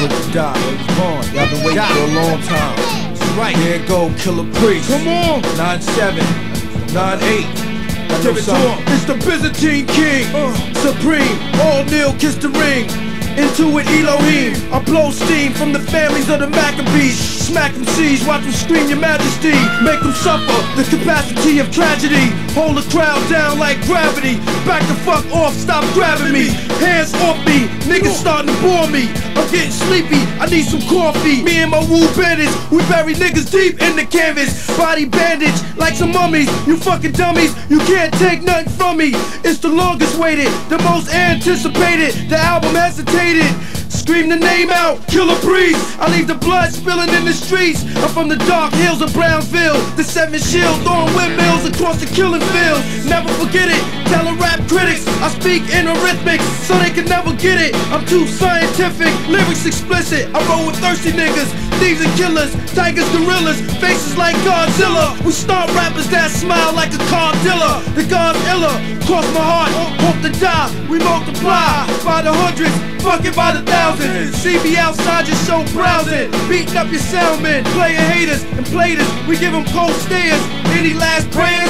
Hope to die. Y'all been waiting for a long time. Right. Here it go, Killer Priest. Come on. 9-7, 9-8. Give it to him. It's the Byzantine King, Supreme, all kneel, kiss the ring. Into it, Elohim. I blow steam from the families of the Maccabees. Smack them C's, watch them scream your majesty. Make them suffer the capacity of tragedy. Hold the crowd down like gravity. Back the fuck off, stop grabbing me. Hands off me, niggas starting to bore me. I'm getting sleepy, I need some coffee. Me and my woo bandits, we bury niggas deep in the canvas. Body bandage like some mummies. You fucking dummies, you can't take nothing from me. It's the longest waited, the most anticipated. The album hesitated. Scream the name out, Killer Priest. I leave the blood spilling in the streets. I'm from the dark hills of Brownsville. The 7 shield throwing windmills across the killing fields. Never forget it, tell the rap critics I speak in arithmetics so they can never get it. I'm too scientific, lyrics explicit. I roll with thirsty niggas, thieves and killers, tigers, gorillas, faces like Godzilla. We start rappers that smile like a car dealer. The God's iller, cross my heart, hope to die. We multiply by the hundreds, fuck it by the thousands. See me outside your show browsing, beating up your soundmen, playing haters and platers. We give them cold stares. Any last prayers?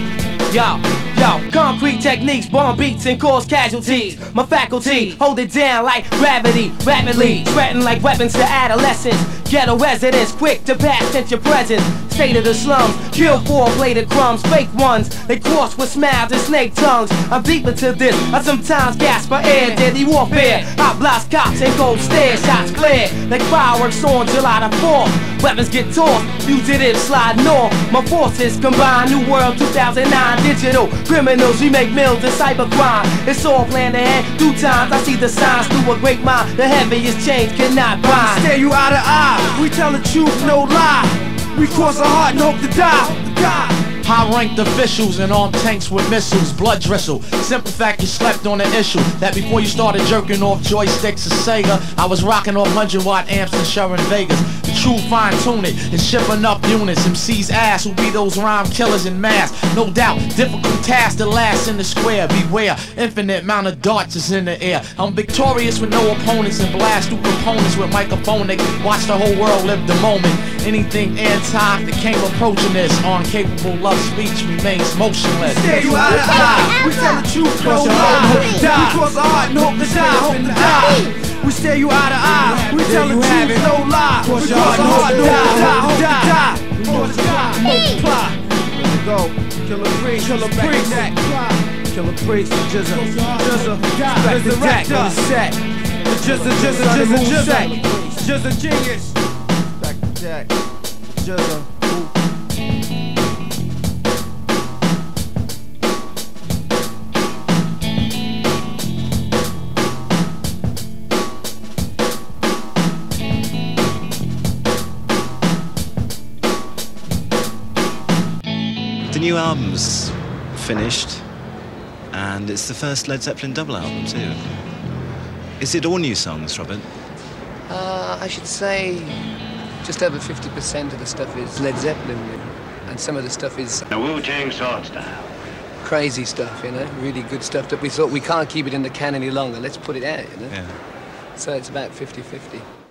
Yo, concrete techniques, bomb beats and cause casualties. My faculty, hold it down like gravity, rapidly spreading like weapons to adolescents. Ghetto residents, quick to pass into your presence. State of the slums, kill 4-bladed crumbs, fake ones. They cross with smiles and snake tongues. I'm deep into this, I sometimes gasp for air. Deadly warfare, I blast cops and gold stairs. Shots clear, like fireworks on July the 4th. Weapons get tossed, fugitives slide north. My forces combine, New World 2009 digital. Criminals, we make mills and cybercrime. It's all planned ahead, through times I see the signs through a great mind. The heaviest chains cannot bind. Stare you eye to eye, we tell the truth, no lie. We cross our heart and hope to die. High-ranked officials and armed tanks with missiles, blood drizzle. Simple fact, you slept on the issue that before you started jerking off joysticks of Sega, I was rocking off 100-watt amps and Sharon Vegas. The true fine-tune it and shipping up units. MC's ass will be those rhyme killers in mass. No doubt, difficult task to last in the square. Beware, infinite amount of darts is in the air. I'm victorious with no opponents and blast through components with microphonic. Watch the whole world live the moment. Anything anti that came approaching this, incapable of speech remains motionless. Stare you eye to eye, we tell the truth, no lie. We cross our heart and hope to die. We stare you eye to eye, we tell the truth, no lie. We cross our heart and hope to die. Multiply. Here we go. Killer Priest, Killer Priest, Killer Priest, Jizza, Resurrector, set. Jizza genius. Back to Jack, Jizza. The new album's finished, and it's the first Led Zeppelin double album too. Is it all new songs, Robert? I should say just over 50% of the stuff is Led Zeppelin, and some of the stuff is the Wu-Tang Sword style. Crazy stuff, you know, really good stuff that we thought we can't keep it in the can any longer. Let's put it out, you know. Yeah. So it's about 50-50.